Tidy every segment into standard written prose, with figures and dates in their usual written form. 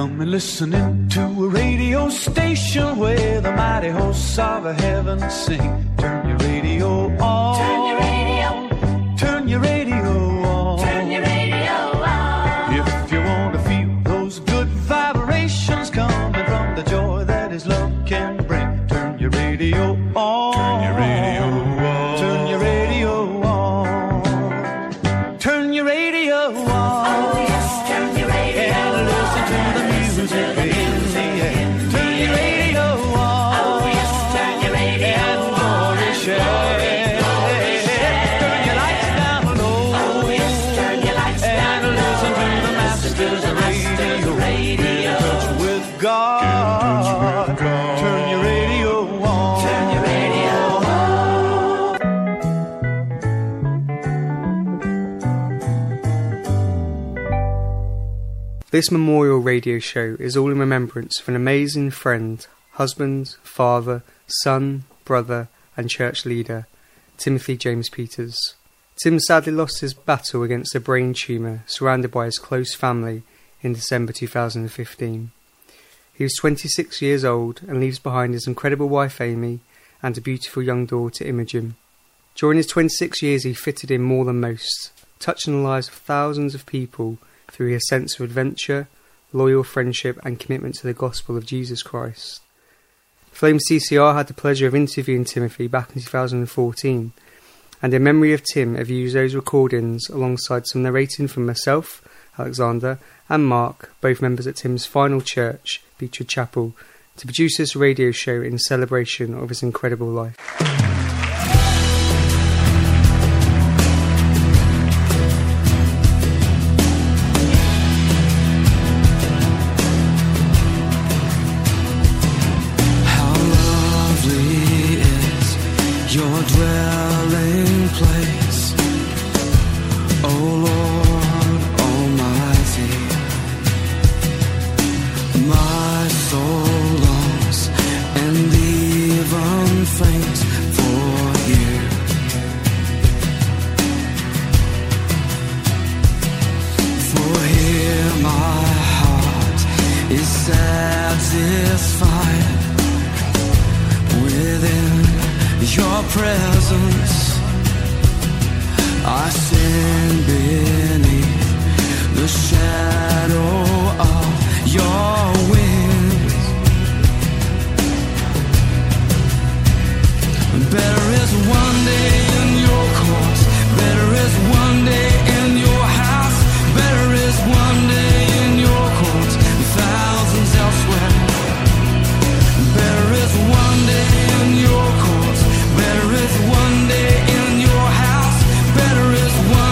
Come and listen in to a radio station where the mighty hosts of heaven sing. Turn your radio on. Turn your radio. Turn your radio on. Turn your radio on. If you want to feel those good vibrations coming from the joy that His love can bring, turn your radio on. Turn your radio on. Turn your radio on. Turn your radio on. Oh yes, turn your radio And listen to the music in the air. Turn your radio on. Oh yes, turn your radio And glory share. Turn your lights down low. Oh yes, turn your lights down And listen to the masters of radio. Get in touch with God. Turn your radio on. Turn your radio This memorial radio show is all in remembrance of an amazing friend, husband, father, son, brother and church leader, Timothy James Peters. Tim sadly lost his battle against a brain tumour surrounded by his close family in December 2015. He was 26 years old and leaves behind his incredible wife Amy and a beautiful young daughter Imogen. During his 26 years he fitted in more than most, touching the lives of thousands of people through his sense of adventure, loyal friendship and commitment to the gospel of Jesus Christ. Flame CCR had the pleasure of interviewing Timothy back in 2014, and in memory of Tim have used those recordings alongside some narrating from myself, Alexander, and Mark, both members at Tim's final church, Beechwood Chapel, to produce this radio show in celebration of his incredible life. Your dwelling place, O Lord Almighty. My soul longs and even faints for you. For here my heart is satisfied within your presence. I stand beneath the shadow of your wings. Better is one day in your courts, better is one day in your house, better is one day in your courts, thousands elsewhere. Better is one day in your courts, better is one day in your house, better is one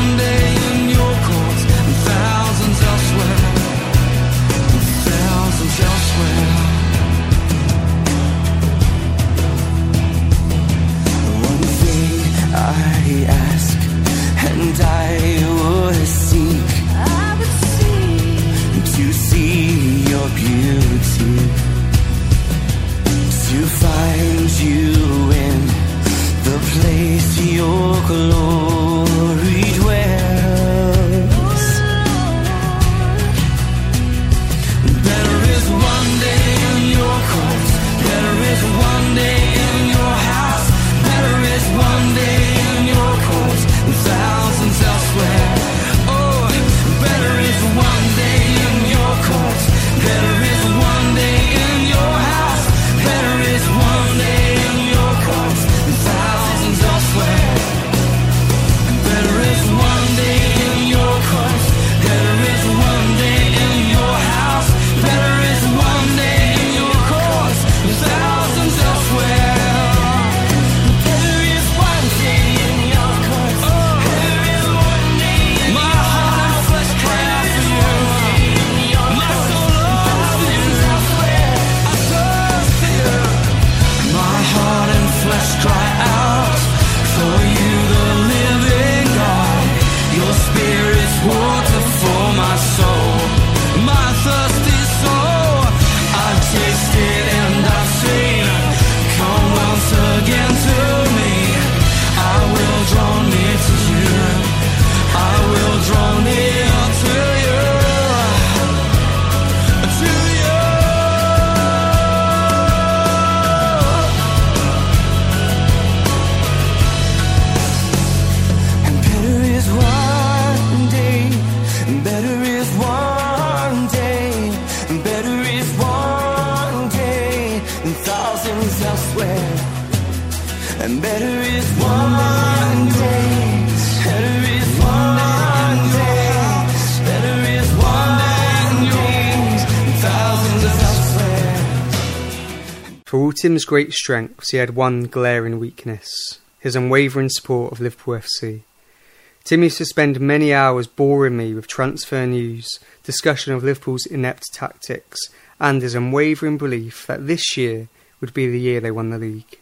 Tim's great strengths, he had one glaring weakness: his unwavering support of Liverpool FC. Tim used to spend many hours boring me with transfer news, discussion of Liverpool's inept tactics, and his unwavering belief that this year would be the year they won the league.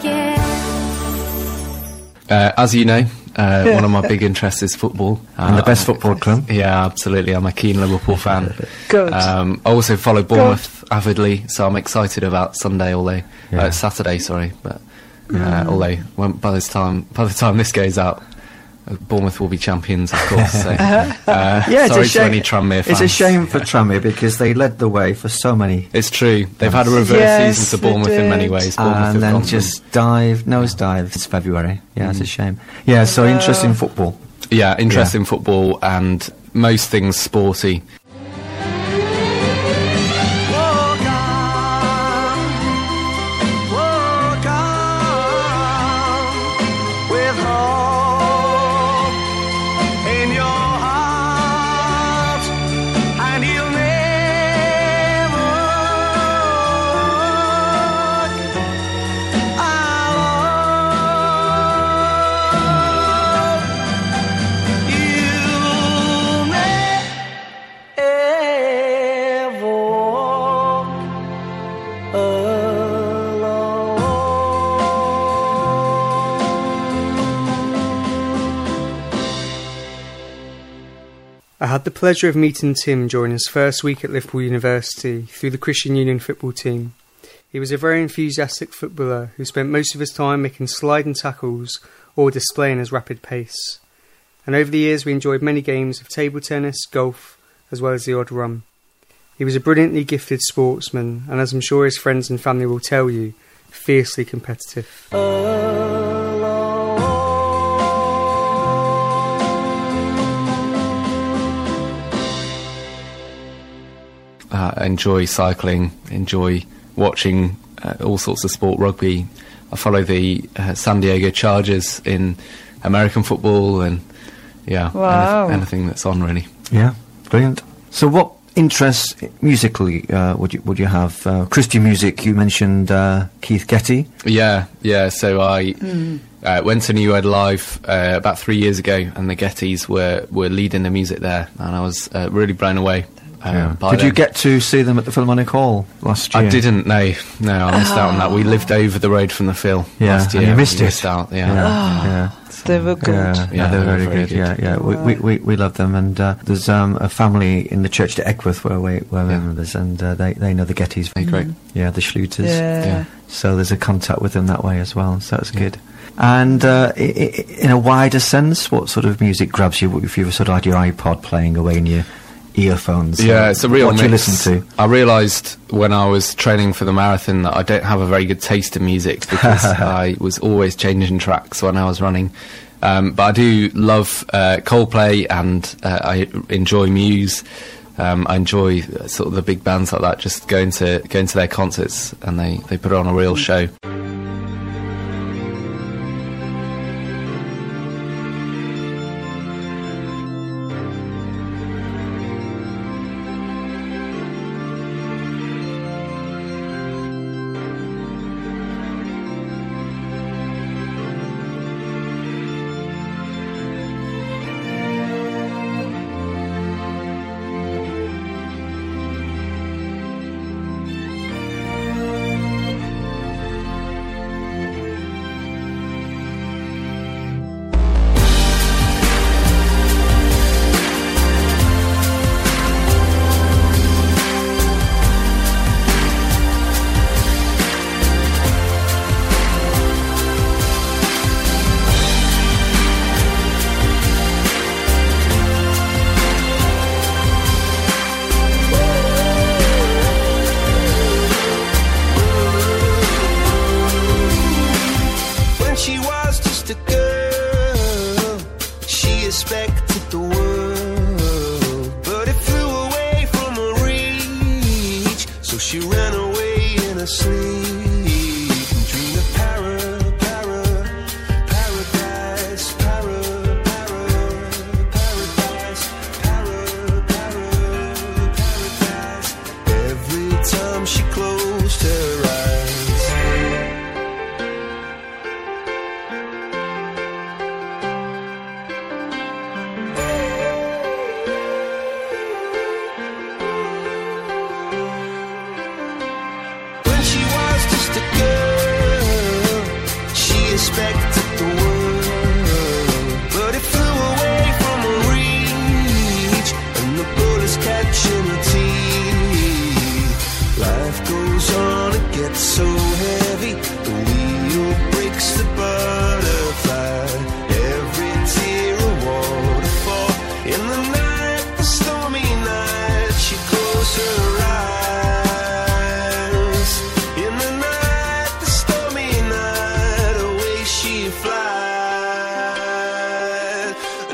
As you know, one of my big interests is football. And the best football club. Yeah, absolutely. I'm a keen Liverpool fan. Good. I also follow Bournemouth avidly, so I'm excited about Sunday, although Saturday, sorry. But although by the time this goes out, Bournemouth will be champions, of course. So, It's sorry a shame. to any Tranmere fans. It's a shame for Tranmere because they led the way for so many. It's true. They've had a reverse Yes, season to they Bournemouth in many did. ways. Bournemouth have And then gone just nosedive. It's February. Yeah, it's a shame. Yeah, so interest in football. Yeah, interest in football and most things sporty. Walk on with hope in your heart, and you'll never look alone. You'll never walk I had the pleasure of meeting Tim during his first week at Liverpool University through the Christian Union football team. He was a very enthusiastic footballer who spent most of his time making sliding tackles or displaying his rapid pace. And over the years we enjoyed many games of table tennis, golf, as well as the odd rum. He was a brilliantly gifted sportsman, and as I'm sure his friends and family will tell you, fiercely competitive. Enjoy cycling, enjoy watching all sorts of sport, rugby. I follow the San Diego Chargers in American football and Wow. anything that's on really. Yeah, brilliant. So, what interests musically would you have? Christian music. You mentioned Keith Getty. Yeah. So I went to New Ed Live about 3 years ago, and the Gettys were leading the music there, and I was really blown away. By Did you them. get to see them at the Philharmonic Hall last year? I didn't. No, I missed out on that. We lived over the road from the Phil last year. and you missed We it. missed out. Yeah. They were good. Yeah, they're very good. Yeah. We love them, and there's a family in the church to Eckworth where we're members, and they know the Gettys. Hey, great. Yeah, the Schluters. Yeah. So there's a contact with them that way as well. So that's good. And in a wider sense, what sort of music grabs you if you've sort of had your iPod playing away in your earphones? Yeah, it's a real What mix. do you listen to? I realised when I was training for the marathon that I don't have a very good taste in music because I was always changing tracks when I was running. But I do love Coldplay, and I enjoy Muse. I enjoy sort of the big bands like that, just going to their concerts, and they put on a real show.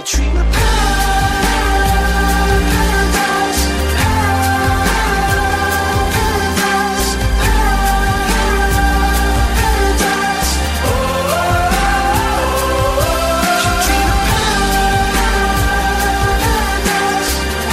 Katrina Paradise, paradise, paradise. Oh, Katrina Paradise,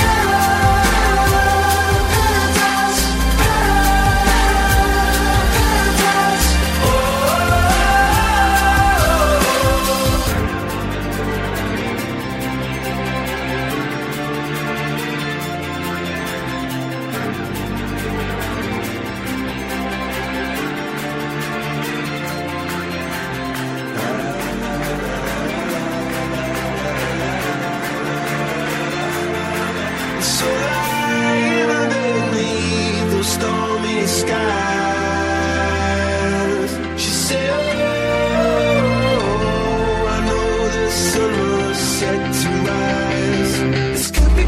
so lying underneath those stormy skies, she said, oh, I know the sun was set to rise. This could be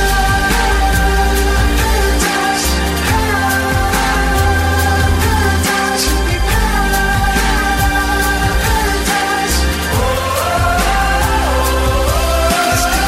paradise, paradise, could be paradise. Oh, this could be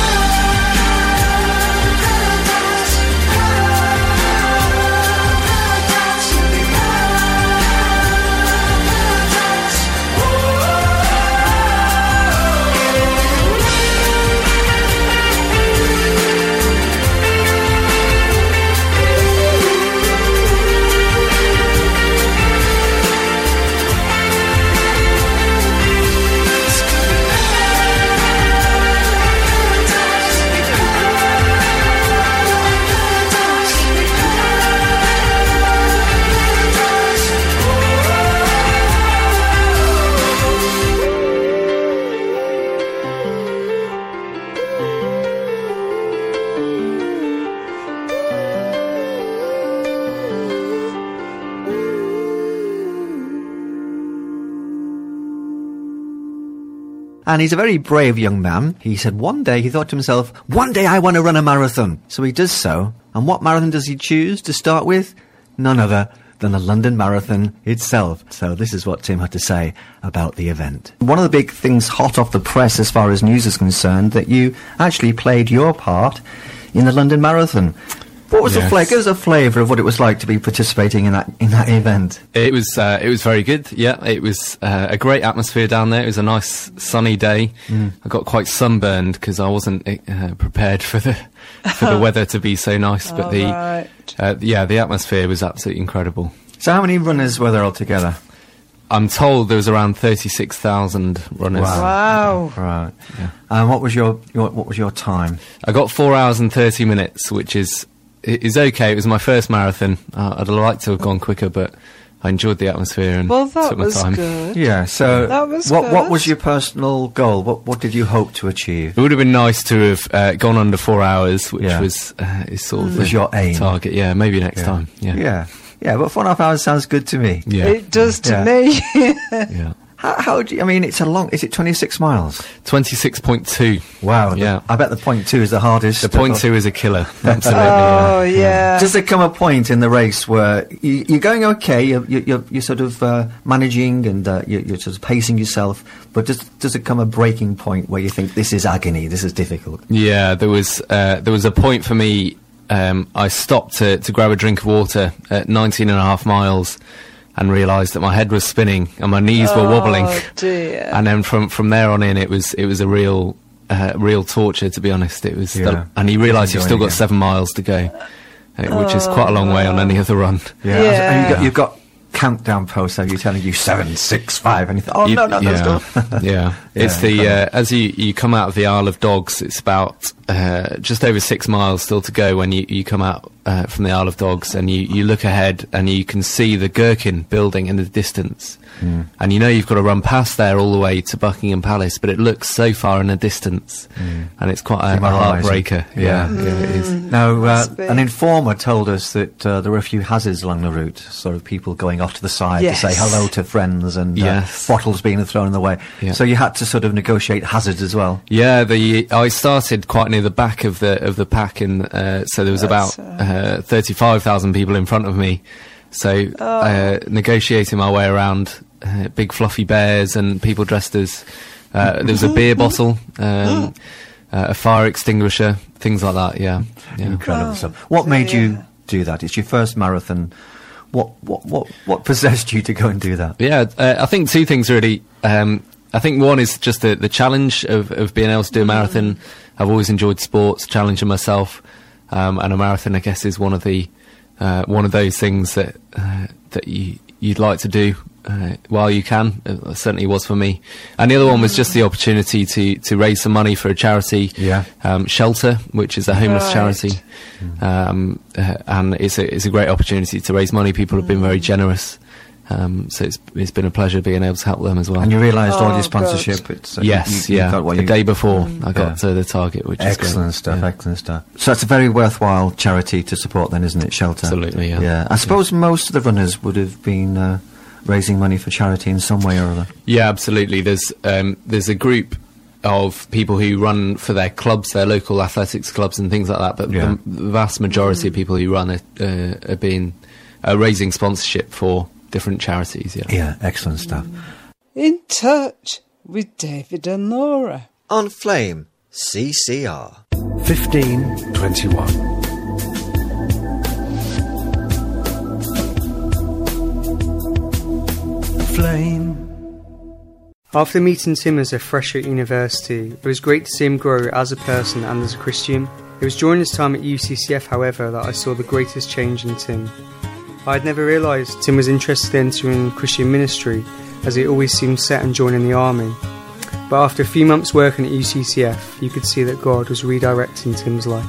And he's a very brave young man. He said one day, he thought to himself, one day I want to run a marathon. So he does so. And what marathon does he choose to start with? None other than the London Marathon itself. So this is what Tim had to say about the event. One of the big things hot off the press as far as news is concerned, that you actually played your part in the London Marathon. What was the flavour? Give us a flavour of what it was like to be participating in that event. It was very good. Yeah, it was a great atmosphere down there. It was a nice sunny day. I got quite sunburned because I wasn't prepared for the weather to be so nice. But the atmosphere was absolutely incredible. So how many runners were there altogether? I'm told there was around 36,000 runners. Wow. Right. Yeah. And what was your time? I got 4 hours and 30 minutes, which is okay. It was my first marathon. I'd like to have gone quicker, but I enjoyed the atmosphere and Well, that took my was time. good. Yeah, so That was what good. was your personal goal? What did you hope to achieve? It would have been nice to have gone under 4 hours, which Yeah. is sort of Was the your aim. target. Yeah, maybe next time. Yeah. Yeah, but 4.5 hours sounds good to me. Yeah. It does to Yeah. me. Yeah. How do you, I mean, it's a long, is it 26 miles? 26.2. Wow. Yeah. I bet the point 2 is the hardest. The point 2 is a killer. Absolutely. Oh, yeah. Does there come a point in the race where you're going okay, you're sort of managing and you're sort of pacing yourself, but does it come a breaking point where you think this is agony, this is difficult? Yeah, there was a point for me. I stopped to grab a drink of water at 19.5 miles and realised that my head was spinning and my knees were wobbling. Oh, dear. And then from there on in, it was a real torture, to be honest. It was, Yeah. and you realise you've still got Again. 7 miles to go, which is quite a long way on any other run. Yeah. Yeah. And you've got countdown posts, are you telling you 7, 6, 5, and you think, oh You- no, that's yeah, good. yeah. It's the as you come out of the Isle of Dogs, it's about just over 6 miles still to go when you come out from the Isle of Dogs, and you look ahead and you can see the Gherkin building in the distance, and you know you've got to run past there all the way to Buckingham Palace, but it looks so far in the distance, and it's quite a Demoralising. heartbreaker. Yeah, it is. Now, Must be. an informer told us that there were a few hazards along the route, sort of people going off to the side Yes. to say hello to friends and Yes. bottles being thrown in the way. Yeah. So you had to sort of negotiate hazards as well. Yeah, I started quite near the back of the pack, and so there was about 35,000 people in front of me. So negotiating my way around big fluffy bears and people dressed as There was a beer bottle, a fire extinguisher, things like that. Yeah. Incredible stuff. What made you do that? It's your first marathon. What possessed you to go and do that? Yeah, I think two things really. I think one is just the challenge of being able to do a marathon. I've always enjoyed sports, challenging myself, and a marathon, I guess, is one of those things that you'd like to do while you can. It certainly was for me. And the other one was just the opportunity to raise some money for a charity, Shelter, which is a homeless charity, and it's a great opportunity to raise money. People have been very generous. So it's been a pleasure being able to help them as well. And you realised all your sponsorship. Yes, you got what the day before I got to the target, which is excellent stuff. Excellent stuff. So it's a very worthwhile charity to support, then, isn't it? Shelter. Absolutely. Yeah. I suppose most of the runners would have been raising money for charity in some way or other. Yeah, absolutely. There's a group of people who run for their clubs, their local athletics clubs and things like that. But the vast majority of people who run are raising sponsorship for different charities. Yeah, excellent stuff. In touch with David and Laura. On Flame CCR. 1521. Flame. After meeting Tim as a fresh at university, it was great to see him grow as a person and as a Christian. It was during his time at UCCF, however, that I saw the greatest change in Tim. I had never realised Tim was interested in entering Christian ministry, as he always seemed set on joining the army. But after a few months working at UCCF, you could see that God was redirecting Tim's life.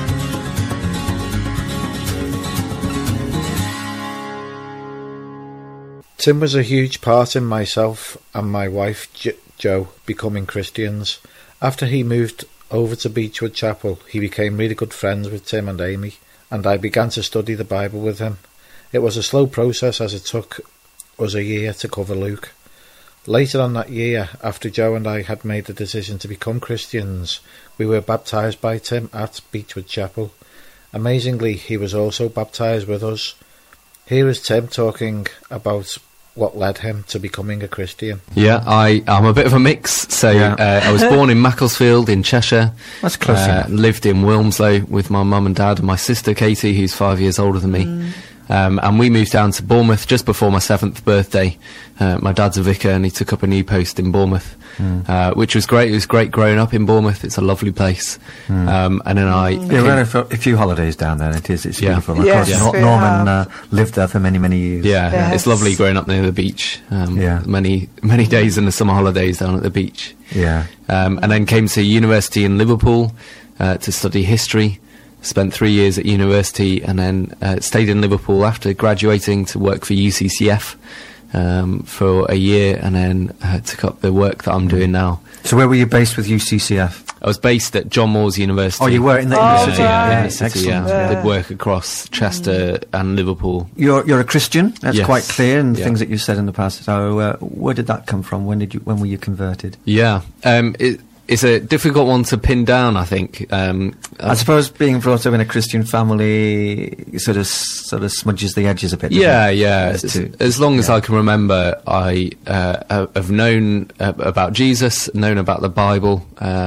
Tim was a huge part in myself and my wife Jo becoming Christians. After he moved over to Beechwood Chapel, he became really good friends with Tim and Amy, and I began to study the Bible with him. It was a slow process, as it took us a year to cover Luke. Later on that year, after Jo and I had made the decision to become Christians, we were baptised by Tim at Beechwood Chapel. Amazingly, he was also baptised with us. Here is Tim talking about what led him to becoming a Christian. Yeah, I'm a bit of a mix. So I was born in Macclesfield in Cheshire. That's close enough. Lived in Wilmslow with my mum and dad and my sister Katie, who's 5 years older than me. And we moved down to Bournemouth just before my 7th birthday. My dad's a vicar and he took up a new post in Bournemouth, which was great. It was great growing up in Bournemouth. It's a lovely place. And then we had a few holidays down there. It's beautiful. Of Yes, course, we Norman lived there for many, many years. Yeah, it's lovely growing up near the beach. Many days in the summer holidays down at the beach. Yeah. And then came to university in Liverpool to study history. Spent 3 years at university and then stayed in Liverpool after graduating to work for UCCF for a year, and then took up the work that I'm doing now. So where were you based with UCCF? I was based at John Moores University. Oh, you were in the city? In the city, excellent. yeah. Did work across Chester and Liverpool. You're a Christian, that's Yes. quite clear, and things that you've said in the past. So where did that come from? When were you converted? Yeah, it's a difficult one to pin down, I think. I suppose being brought up in a Christian family sort of smudges the edges a bit. Yeah. As long as I can remember, I have known about Jesus, known about the Bible,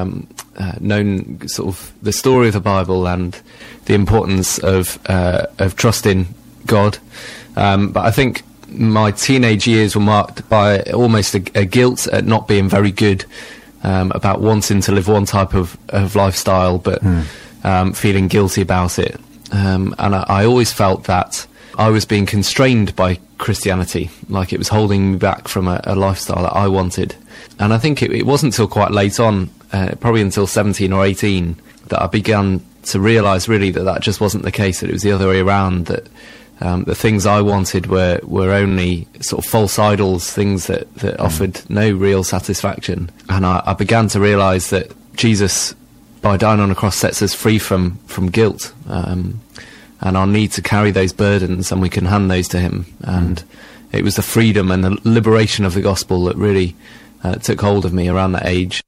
known sort of the story of the Bible and the importance of trusting God. But I think my teenage years were marked by almost a guilt at not being very good. About wanting to live one type of lifestyle, but feeling guilty about it. And I always felt that I was being constrained by Christianity, like it was holding me back from a lifestyle that I wanted. And I think it wasn't until quite late on, probably until 17 or 18, that I began to realise really that just wasn't the case, that it was the other way around, that the things I wanted were only sort of false idols, things that offered no real satisfaction. And I began to realise that Jesus, by dying on a cross, sets us free from guilt and our need to carry those burdens, and we can hand those to him. And it was the freedom and the liberation of the gospel that really took hold of me around that age.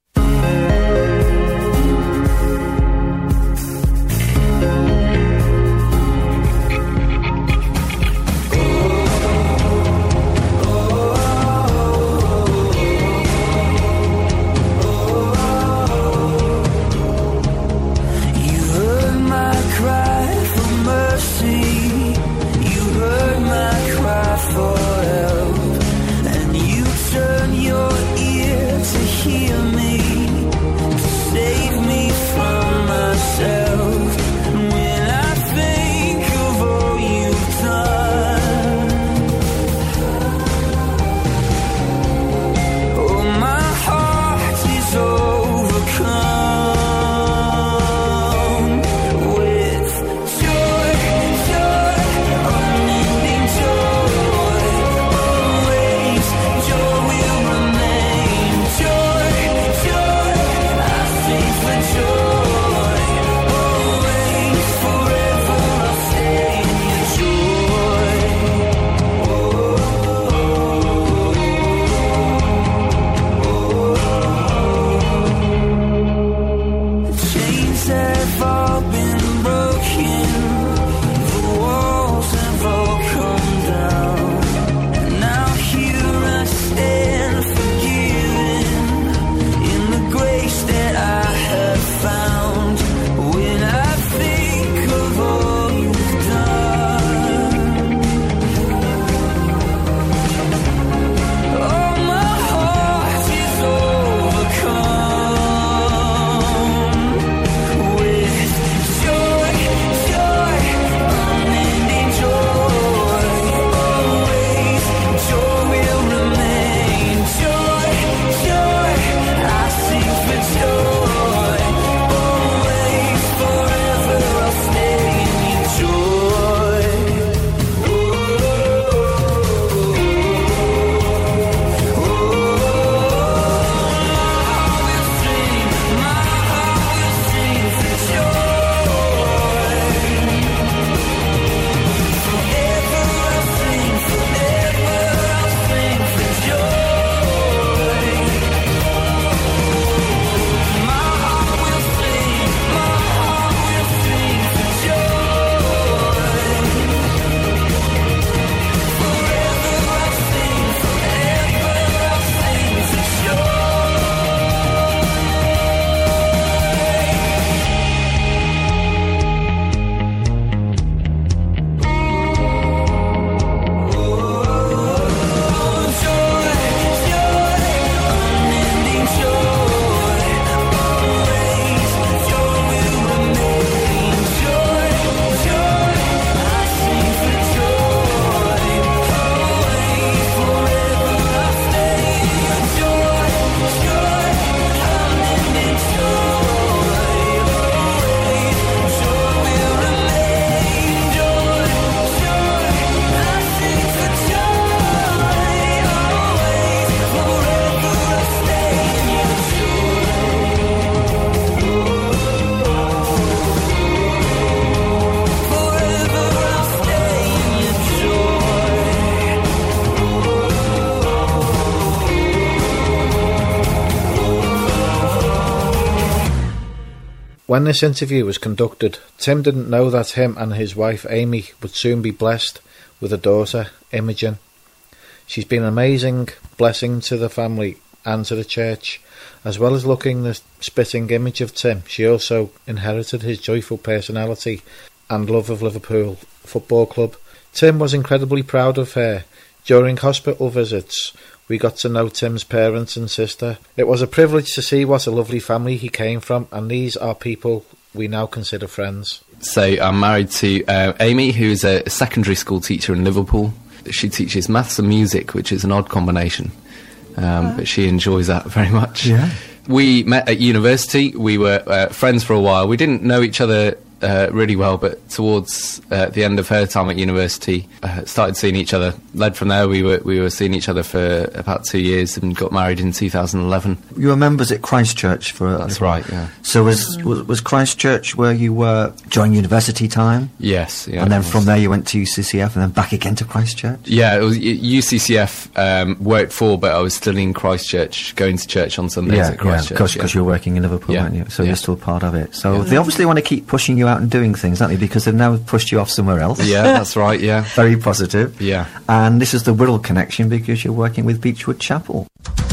When this interview was conducted, Tim didn't know that him and his wife Amy would soon be blessed with a daughter, Imogen. She's been an amazing blessing to the family and to the church. As well as looking the spitting image of Tim, she also inherited his joyful personality and love of Liverpool Football Club. Tim was incredibly proud of her. During hospital visits, we got to know Tim's parents and sister. It was a privilege to see what a lovely family he came from, and these are people we now consider friends. So I'm married to Amy, who's a secondary school teacher in Liverpool. She teaches maths and music, which is an odd combination, but she enjoys that very much. Yeah. We met at university. We were friends for a while. We didn't know each other really well, but towards the end of her time at university, started seeing each other. Led from there, we were seeing each other for about 2 years and got married in 2011. You were members at Christ Church for That's right, yeah. So was Christ Church where you were during university time? Yes, yeah. And then from there you went to UCCF and then back again to Christ Church? Yeah, it was UCCF worked for, but I was still in Christ Church, going to church on Sundays at Christ Church. Because you were working in Liverpool, Yeah. weren't you? So Yeah. you're still part of it. So they obviously want to keep pushing you out and doing things, don't they? Because they've now pushed you off somewhere else. Yeah, that's right, yeah. Very positive. Yeah. And this is the Wirral connection because you're working with Beechwood Chapel.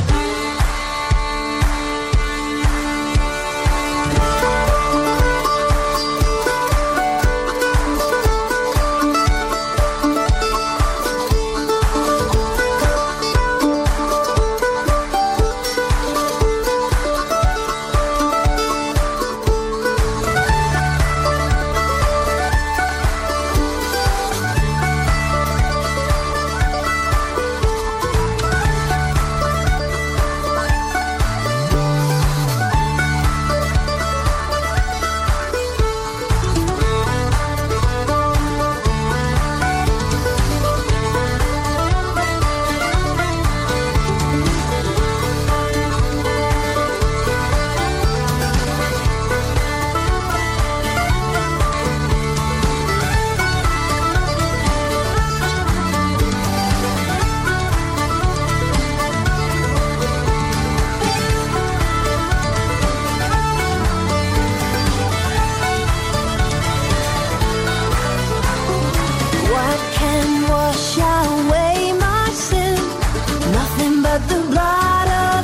What can wash away my sin? Nothing but the blood of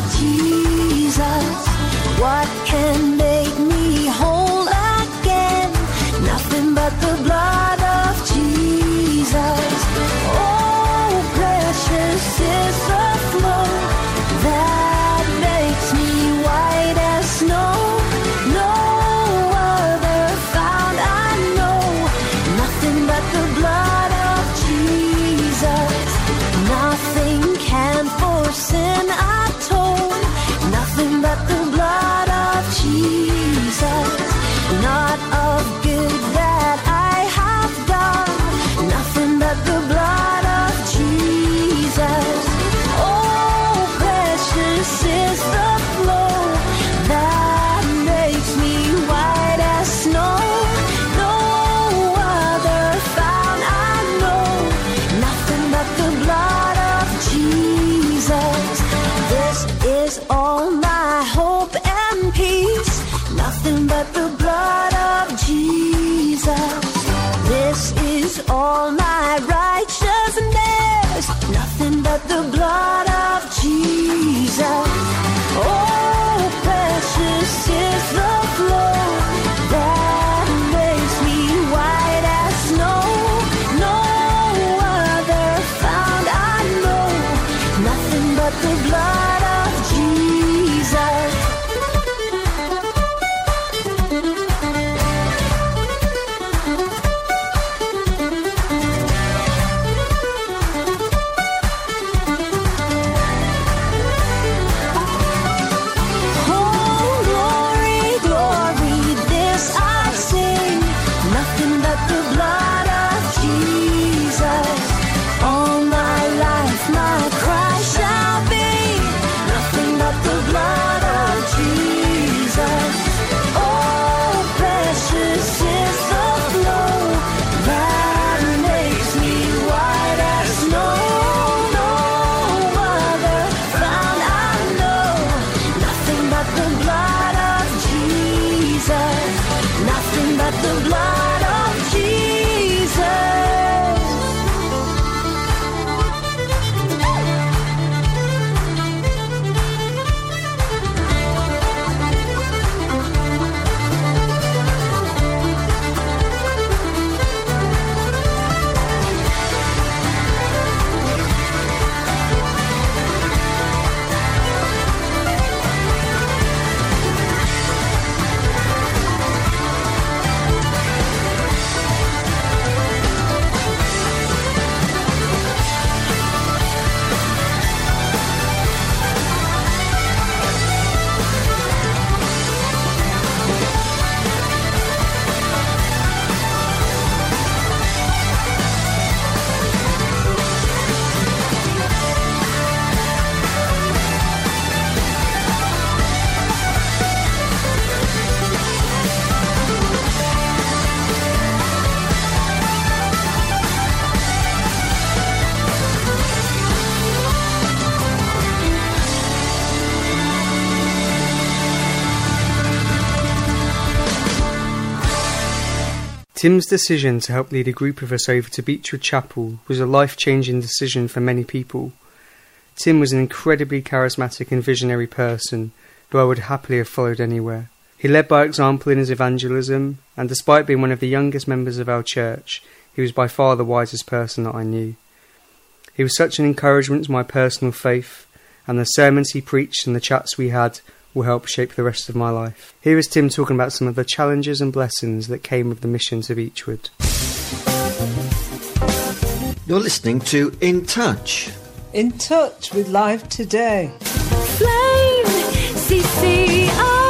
Jesus. What can make me whole again? Nothing but the blood of Jesus. Oh, precious is the flow that makes me white as snow. No other found I know. Nothing but the blood of Jesus. Nothing can for sin atone. Nothing but the blood of Jesus. Not of good that I have done. Nothing but the blood of Jesus. Oh, precious is the flow that makes me white as snow. No other found I know. Nothing but the blood of Jesus. This is all my hope and peace. Nothing but the blood of Jesus. This is all my righteousness. Nothing but the blood of Jesus. Oh, precious is the flow that makes me white as snow. No other found I know. Nothing but the blood of Jesus. Tim's decision to help lead a group of us over to Beechwood Chapel was a life-changing decision for many people. Tim was an incredibly charismatic and visionary person who I would happily have followed anywhere. He led by example in his evangelism, and despite being one of the youngest members of our church, he was by far the wisest person that I knew. He was such an encouragement to my personal faith, and the sermons he preached and the chats we had will help shape the rest of my life. Here is Tim talking about some of the challenges and blessings that came with the mission to Beechwood. You're listening to In Touch. In touch with life today. Flame, CCR.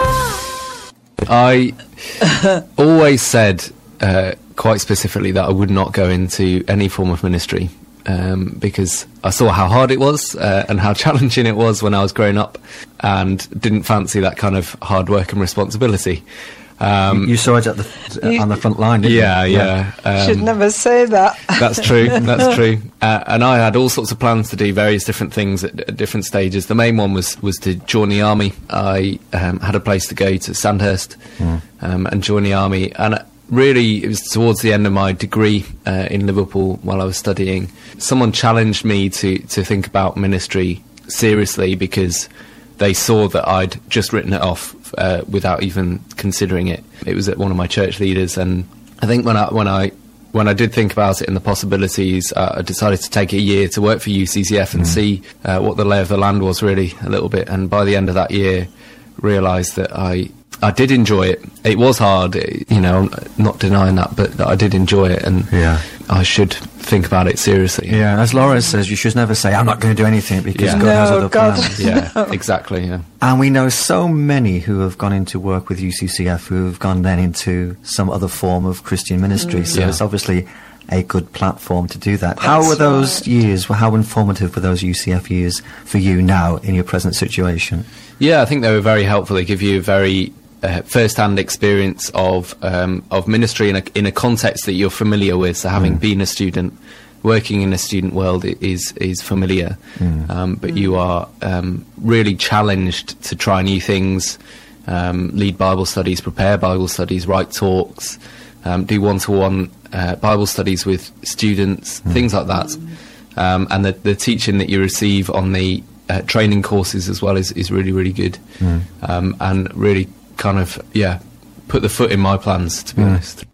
I always said quite specifically that I would not go into any form of ministry because I saw how hard it was and how challenging it was when I was growing up, and didn't fancy that kind of hard work and responsibility. You saw it on the front line, didn't you? Yeah. Should never say that. That's true. That's true. And I had all sorts of plans to do various different things at different stages. The main one was to join the army. I had a place to go to Sandhurst and join the army. And really, it was towards the end of my degree in Liverpool while I was studying. Someone challenged me to think about ministry seriously because they saw that I'd just written it off without even considering it. It was at one of my church leaders, and I think when I did think about it and the possibilities, I decided to take a year to work for UCCF and see what the lay of the land was really a little bit. And by the end of that year, realised that I did enjoy it. It was hard, I'm not denying that, but I did enjoy it, and I should think about it seriously. Yeah, as Laura says, you should never say, I'm not going to do anything, because God has other plans. Yeah, exactly, yeah. And we know so many who have gone into work with UCCF who have gone then into some other form of Christian ministry, so it's obviously a good platform to do that. How were those years, how informative were those UCF years for you now in your present situation? Yeah, I think they were very helpful. They give you a very first-hand experience of ministry in a context that you're familiar with. So having been a student, working in a student world is familiar, but you are really challenged to try new things, lead Bible studies, prepare Bible studies, write talks, do one-to-one Bible studies with students, things like that. And the teaching that you receive on the training courses as well is really, really good, and really kind of, put the foot in my plans, to be honest.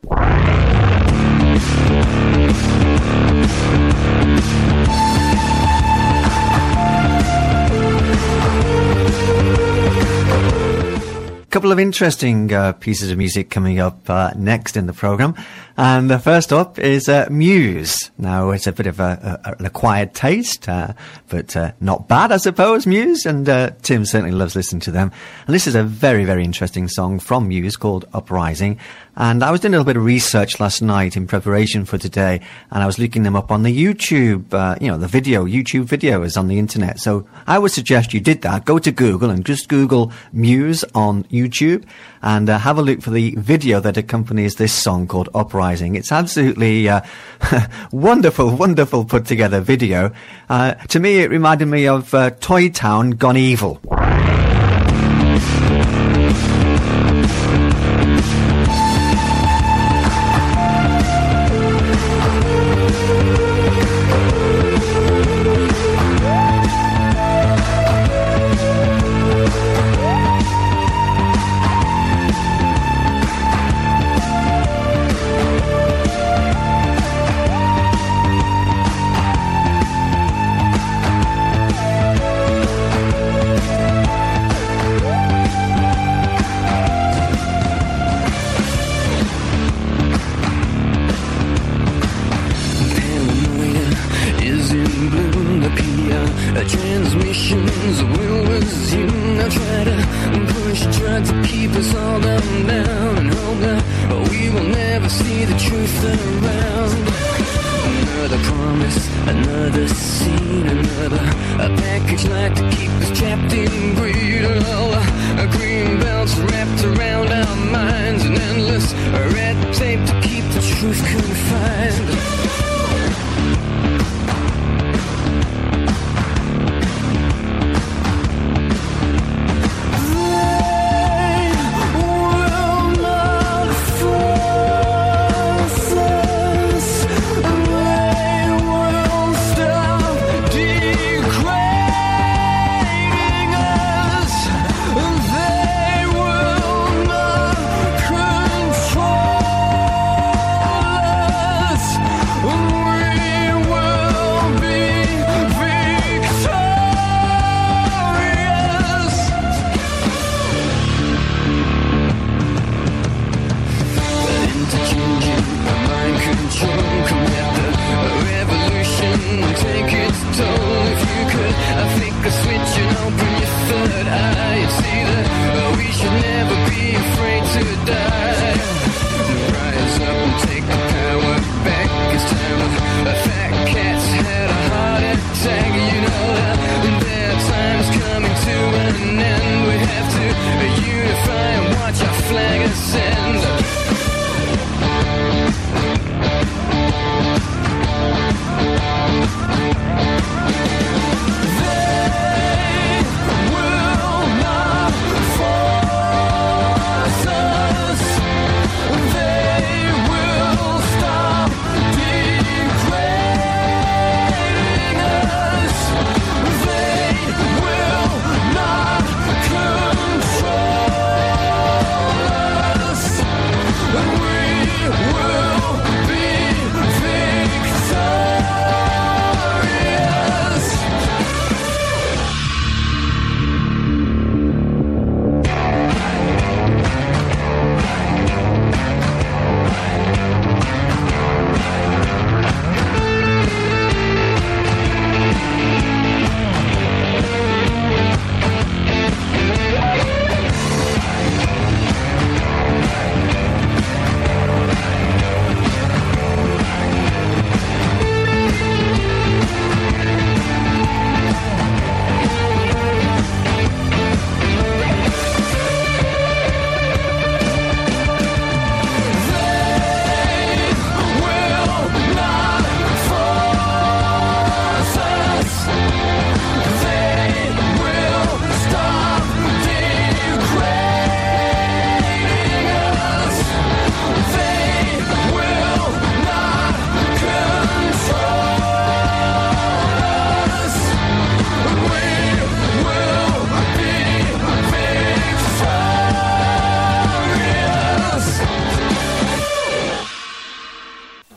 A couple of interesting pieces of music coming up next in the programme. And the first up is Muse. Now, it's a bit of an acquired taste, but not bad, I suppose, Muse. And Tim certainly loves listening to them. And this is a very, very interesting song from Muse called Uprising. And I was doing a little bit of research last night in preparation for today, and I was looking them up on the YouTube, YouTube video is on the internet. So I would suggest you did that. Go to Google and just Google Muse on YouTube and have a look for the video that accompanies this song called Uprising. It's absolutely wonderful, wonderful put together video. To me, it reminded me of Toy Town Gone Evil. Transmissions will resume. Now try to keep us all down and hope that we will never see the truth around. Another promise, another scene, a package like to keep us trapped in greed. Green belts wrapped around our minds, and endless red tape to keep the truth confined.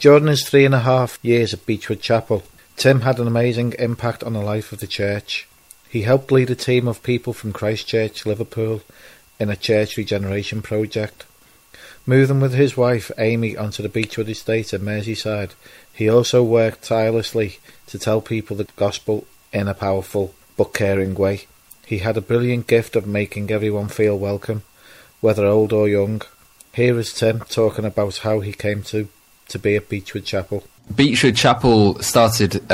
During his 3.5 years at Beechwood Chapel, Tim had an amazing impact on the life of the church. He helped lead a team of people from Christchurch, Liverpool, in a church regeneration project. Moving with his wife Amy onto the Beechwood estate in Merseyside, he also worked tirelessly to tell people the gospel in a powerful but caring way. He had a brilliant gift of making everyone feel welcome, whether old or young. Here is Tim talking about how he came to be at Beechwood Chapel. Beechwood Chapel started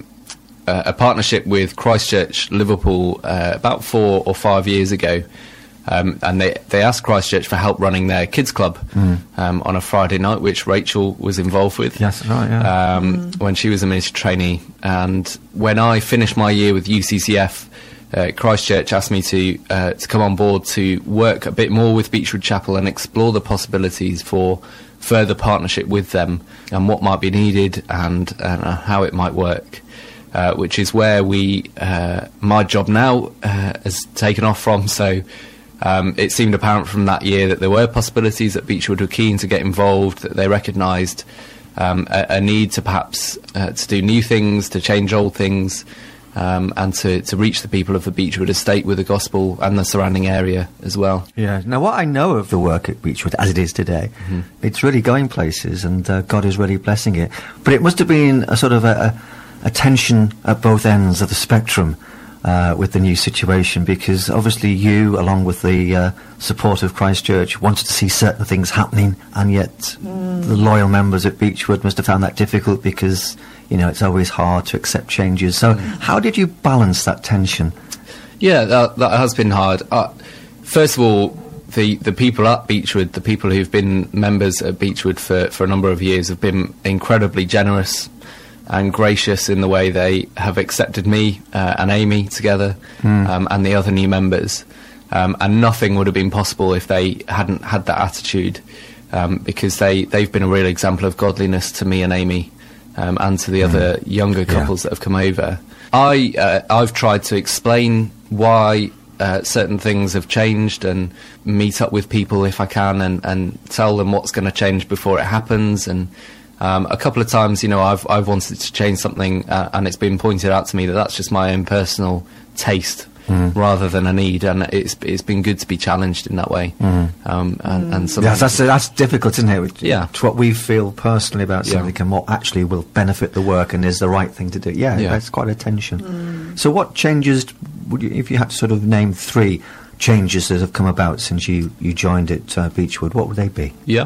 a partnership with Christchurch, Liverpool, about 4 or 5 years ago. And they asked Christchurch for help running their kids club on a Friday night, which Rachel was involved with. Yes, right, yeah. When she was a ministry trainee. And when I finished my year with UCCF, Christchurch asked me to come on board to work a bit more with Beechwood Chapel and explore the possibilities for further partnership with them and what might be needed and how it might work. Which is where my job now has taken off from. So it seemed apparent from that year that there were possibilities, that Beechwood were keen to get involved, that they recognised a need to perhaps to do new things, to change old things, and to reach the people of the Beechwood estate with the gospel and the surrounding area as well. Yeah. Now, what I know of the work at Beechwood as it is today, it's really going places, and God is really blessing it. But it must have been a sort of a tension at both ends of the spectrum with the new situation, because obviously you, along with the support of Christchurch, wanted to see certain things happening, and yet the loyal members at Beechwood must have found that difficult, because it's always hard to accept changes. So how did you balance that tension? Yeah, that has been hard. First of all, the people at Beechwood, the people who've been members at Beechwood for a number of years, have been incredibly generous and gracious in the way they have accepted me and Amy together and the other new members. And nothing would have been possible if they hadn't had that attitude, because they've been a real example of godliness to me and Amy and to the other younger couples that have come over. I've tried to explain why certain things have changed and meet up with people if I can and tell them what's going to change before it happens. And a couple of times, I've wanted to change something and it's been pointed out to me that that's just my own personal taste rather than a need, and it's been good to be challenged in that way. And that's difficult, isn't it? Yeah. It's what we feel personally about something and what actually will benefit the work and is the right thing to do. Yeah, that's quite a tension. So what changes, if you had to sort of name 3 changes that have come about since you joined at Beechwood, what would they be? Yeah.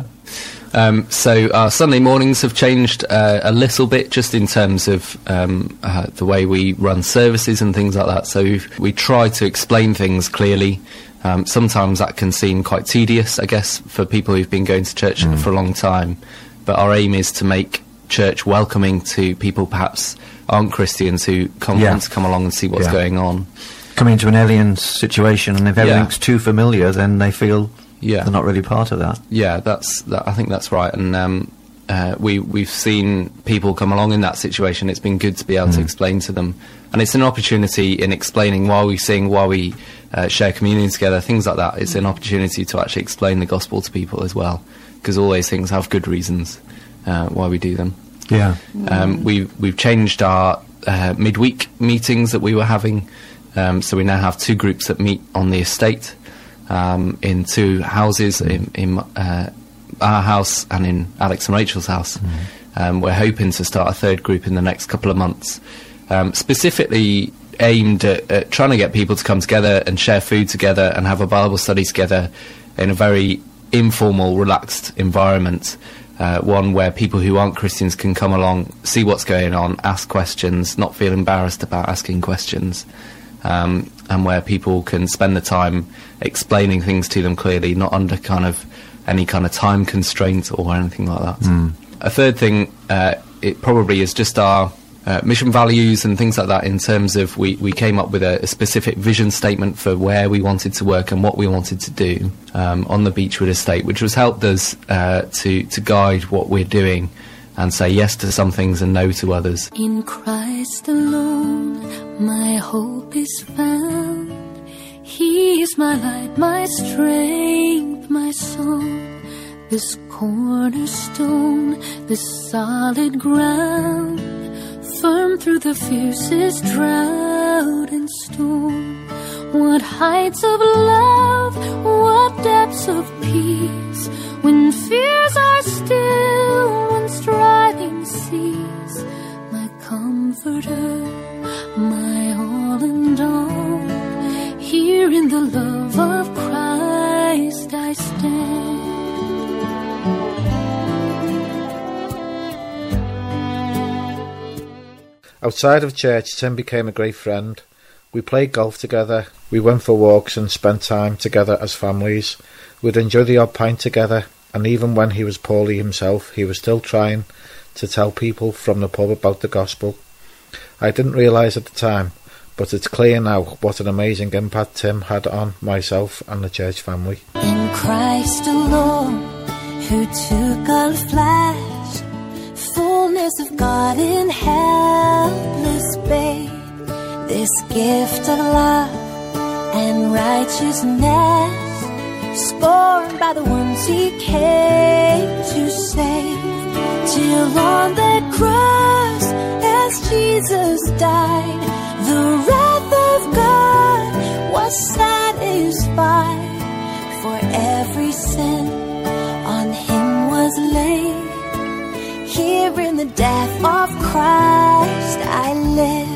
So our Sunday mornings have changed a little bit, just in terms of the way we run services and things like that. So we try to explain things clearly. Sometimes that can seem quite tedious, I guess, for people who've been going to church for a long time. But our aim is to make church welcoming to people perhaps aren't Christians who want to come along and see what's going on. Coming into an alien situation, and if everything's too familiar, then they feel they're not really part of that. Yeah, I think that's right. And we've seen people come along in that situation. It's been good to be able to explain to them, and it's an opportunity in explaining why we sing, why we share communion together, things like that. It's an opportunity to actually explain the gospel to people as well, because all those things have good reasons why we do them. Yeah. We've changed our midweek meetings that we were having. So we now have 2 groups that meet on the estate in 2 houses, in our house and in Alex and Rachel's house. We're hoping to start a 3rd group in the next couple of months, specifically aimed at trying to get people to come together and share food together and have a Bible study together in a very informal, relaxed environment. One where people who aren't Christians can come along, see what's going on, ask questions, not feel embarrassed about asking questions. And where people can spend the time explaining things to them clearly, not under any kind of time constraint or anything like that. A 3rd thing, it probably is just our mission values and things like that, in terms of we came up with a specific vision statement for where we wanted to work and what we wanted to do on the Beechwood estate, which has helped us to guide what we're doing and say yes to some things and no to others. In Christ alone, my hope is found. He is my light, my strength, my song, this cornerstone, this solid ground, firm through the fiercest drought and storm. What heights of love, what depths of peace, when fears are still, when striving cease. My comforter, my all and all, here in the love of Christ I stand. Outside of church, Tim became a great friend. We played golf together, we went for walks and spent time together as families. We'd enjoy the odd pint together, and even when he was poorly himself, he was still trying to tell people from the pub about the gospel. I didn't realise at the time, but it's clear now what an amazing impact Tim had on myself and the church family. In Christ alone, who took our flesh, fullness of God in helpless babe, this gift of love and righteousness, scorned by the ones he came to save, till on that cross, as Jesus died, the wrath of God was satisfied, for every sin on him was laid. Here in the death of Christ I live.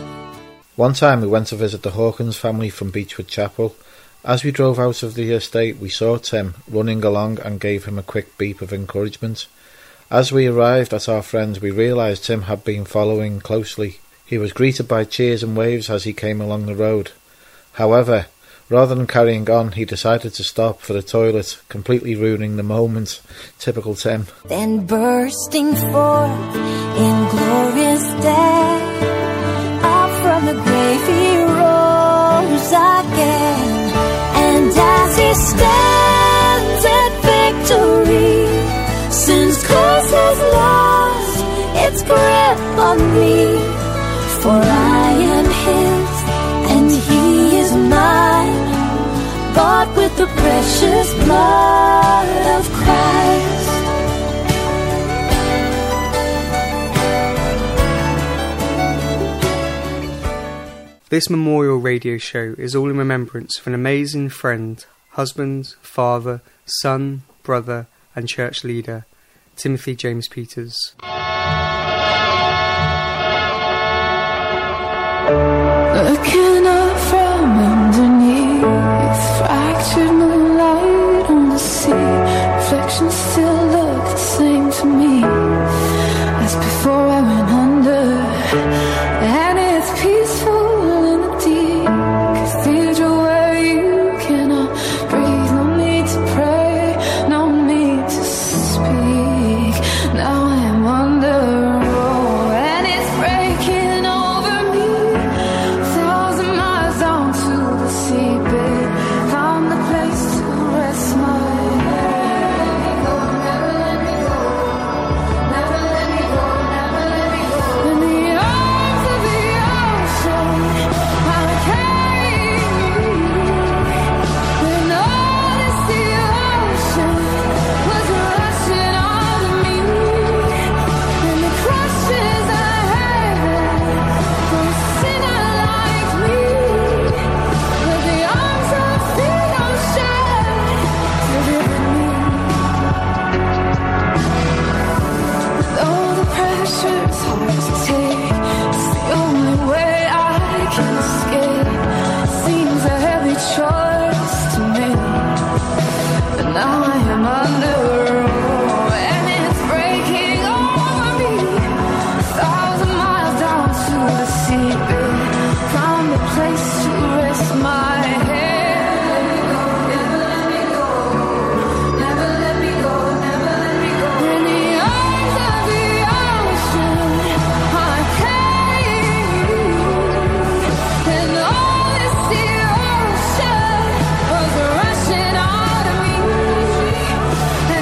One time we went to visit the Hawkins family from Beechwood Chapel. As we drove out of the estate, we saw Tim running along and gave him a quick beep of encouragement. As we arrived at our friends, we realised Tim had been following closely. He was greeted by cheers and waves as he came along the road. However, rather than carrying on, he decided to stop for the toilet, completely ruining the moment. Typical Tim. Then bursting forth in glorious day, up from the grave he rose again. And as he stands at victory, sin's curse has lost its grip on me. For I am his and he is mine, bought with the precious blood of Christ. This memorial radio show is all in remembrance of an amazing friend, husband, father, son, brother and church leader, Timothy James Peters. Looking up from underneath, fractured moonlight on the sea, reflections still look the same to me as before I went under. And it's peaceful in the deep cathedral where you cannot breathe. No need to pray, no need to speak. Now I am under. And it's breaking over me. 1,000 miles down to the seabed, found the place to rest my head. Never let me go, never let me go, never let me go. In the arms of the ocean, I carry you. When all this the ocean was rushing on me, and the crushes of heaven for a sinner like me, with the arms of the ocean delivered me. Though the pressure's hard to take, it's the only way I can escape. Seems a heavy choice to make, but now I am under. And it's breaking over me. 1,000 miles down to the seabed, found a place to rest my head. Never let me go, never let me go, never let me go. In the arms of the ocean, I carry you. And all this the ocean was rushing out of me.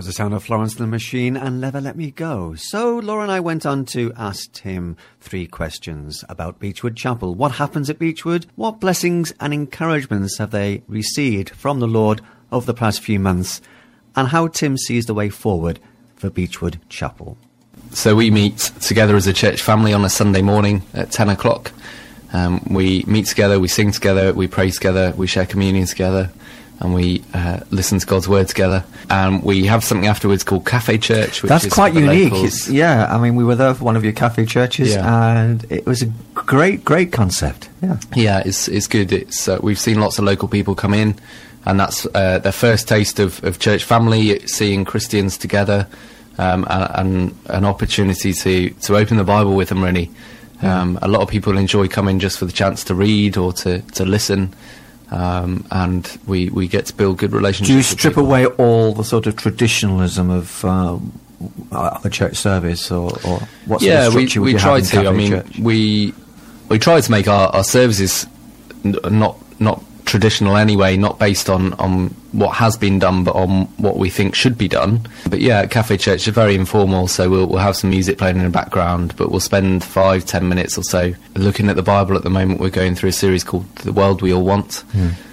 was the sound of Florence and the Machine and Never Let Me Go. So Laura and I went on to ask Tim 3 questions about Beechwood Chapel. What happens at Beechwood? What blessings and encouragements have they received from the Lord over the past few months? And how Tim sees the way forward for Beechwood Chapel. So we meet together as a church family on a Sunday morning at 10 o'clock. We meet together, we sing together, we pray together, we share communion together, and we listen to God's word together. And we have something afterwards called Cafe Church, which That's is quite for the unique. locals. I mean, we were there for one of your cafe churches, and it was a great concept. Yeah, it's good. It's we've seen lots of local people come in, and that's their first taste of church family, seeing Christians together, and an opportunity to open the Bible with them, really. A lot of people enjoy coming just for the chance to read or to listen, and we get to build good relationships. Do you with strip people. away all the sort of traditionalism of a church service, or what sort of structure would we you try have in to. Cafe I mean, Church? we try to make our services not traditional anyway, not based on what has been done, but on what we think should be done. But yeah, Cafe Church is very informal, so we'll have some music playing in the background, but we'll spend 5-10 minutes or so looking at the Bible. At the moment we're going through a series called The World We All Want,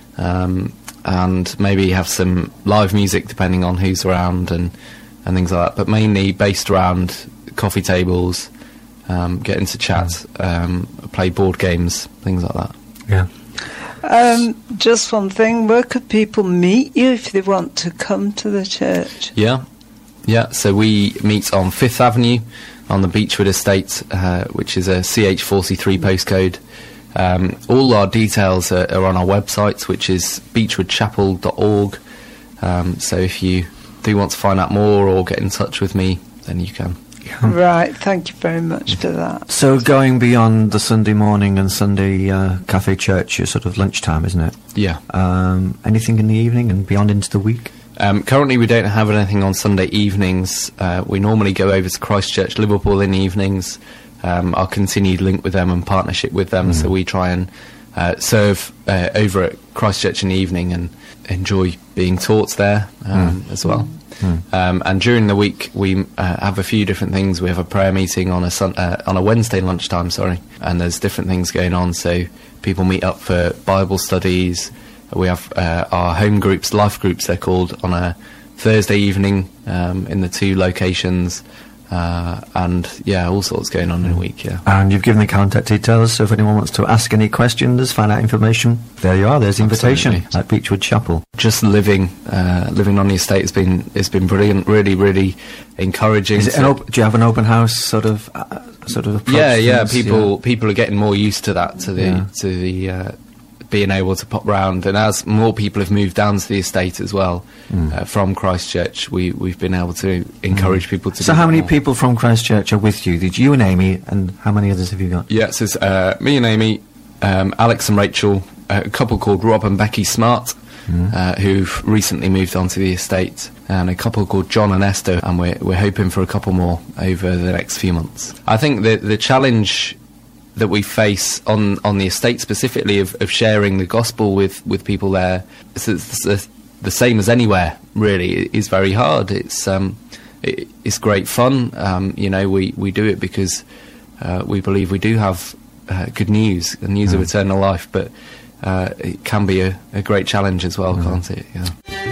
and maybe have some live music depending on who's around and things like that, but mainly based around coffee tables, getting to chat, play board games, things like that. Just one thing, where could people meet you if they want to come to the church? Yeah, so we meet on 5th Avenue on the Beechwood Estate, which is a CH43 postcode. All our details are on our website, which is beechwoodchapel.org. So if you do want to find out more or get in touch with me, then you can. Right, thank you very much for that. So going beyond the Sunday morning and Sunday cafe church, is sort of lunchtime, isn't it? Yeah. Anything in the evening and beyond into the week? Currently we don't have anything on Sunday evenings. We normally go over to Christchurch, Liverpool in the evenings. Our continued link with them and partnership with them, so we try and serve over at Christchurch in the evening and enjoy being taught there as well. And during the week we have a few different things. We have a prayer meeting on a Wednesday lunchtime, and there's different things going on, so people meet up for Bible studies. We have our home groups, life groups they're called, on a Thursday evening in the 2 locations, and all sorts going on in a week. And you've given the contact details, so if anyone wants to ask any questions, find out information, there you are, there's the invitation at Beechwood Chapel. Just living on the estate has been brilliant, really encouraging. Is it do you have an open house sort of approach? People are getting more used to that, to the being able to pop round, and as more people have moved down to the estate as well from Christchurch, we've been able to encourage people to. So how many people from Christchurch are with you? Did you and Amy, and how many others have you got? Yeah, so it's me and Amy, Alex and Rachel, a couple called Rob and Becky Smart, who've recently moved onto the estate, and a couple called John and Esther, and we're hoping for a couple more over the next few months. I think the challenge that we face on the estate specifically of sharing the gospel with people there, it's the same as anywhere, really. It is very hard. It's great fun. We do it because we believe we do have good news, the news of eternal life, but it can be a great challenge as well, can't it? Yeah.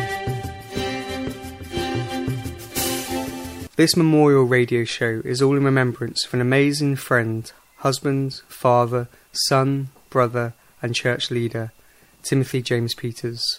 This memorial radio show is all in remembrance of an amazing friend, husband, father, son, brother and church leader, Timothy James Peters.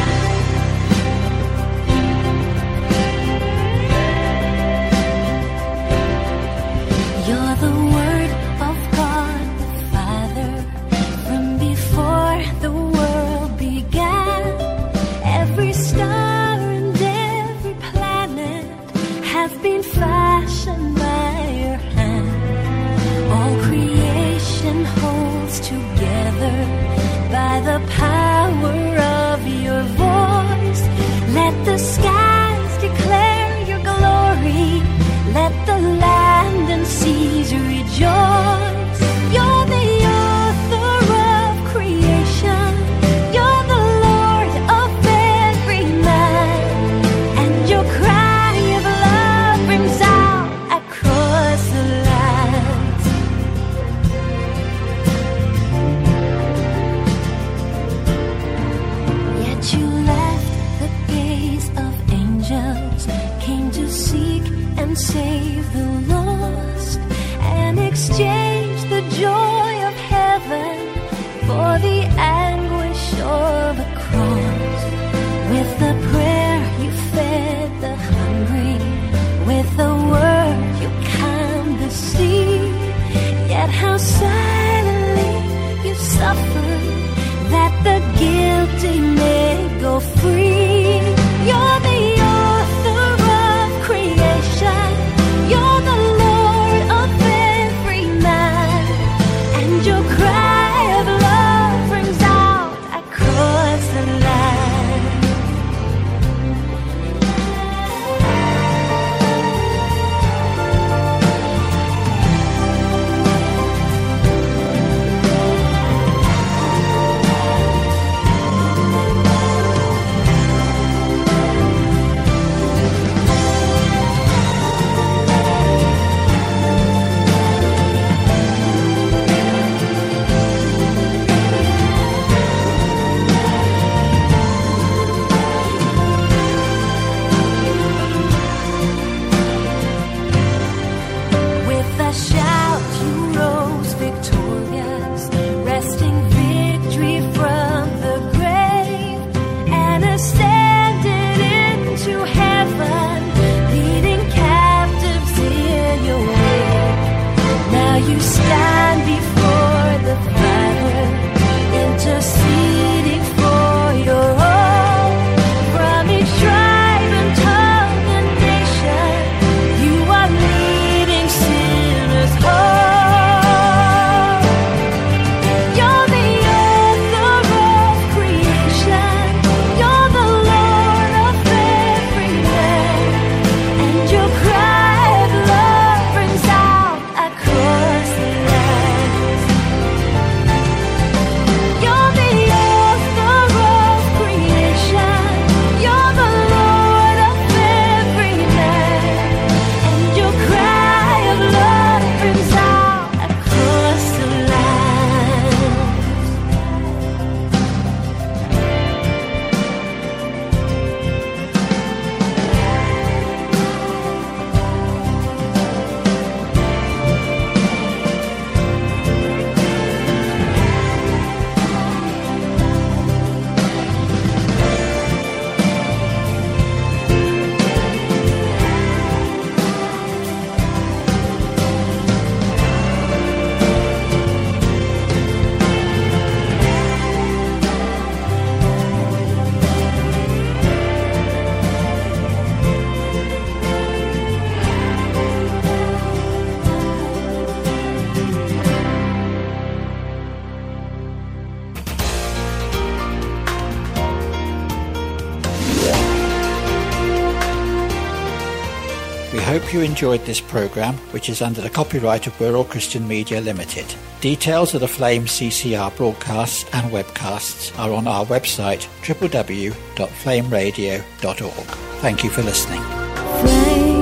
You're the Word of God, the Father, from before the world began. Every star and every planet have been fashioned by your hand. All creation holds together by the power of your voice. Let the skies declare your glory. Let the land and seas rejoice. You're the author of creation. You're the Lord of every man. And your cry We hope you enjoyed this programme, which is under the copyright of Wirral Christian Media Limited. Details of the Flame CCR broadcasts and webcasts are on our website www.flameradio.org. Thank you for listening. Flame.